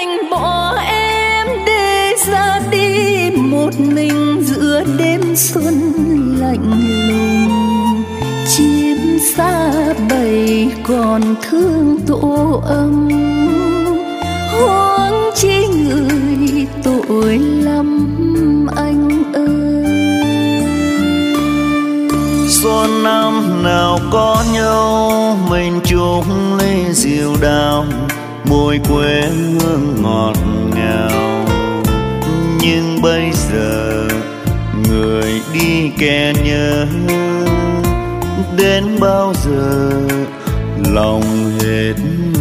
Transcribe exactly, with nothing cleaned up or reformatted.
đành bỏ em để ra đi một mình giữa đêm xuân lạnh lùng. Chim xa bầy còn thương tổ ấm, huống chi người tội lắm anh ơi. Xuân năm nào có nhau, mình chung ly rượu đào, môi quê hương ngọt ngào. Nhưng bây giờ người đi kẻ nhớ, đến bao giờ lòng hết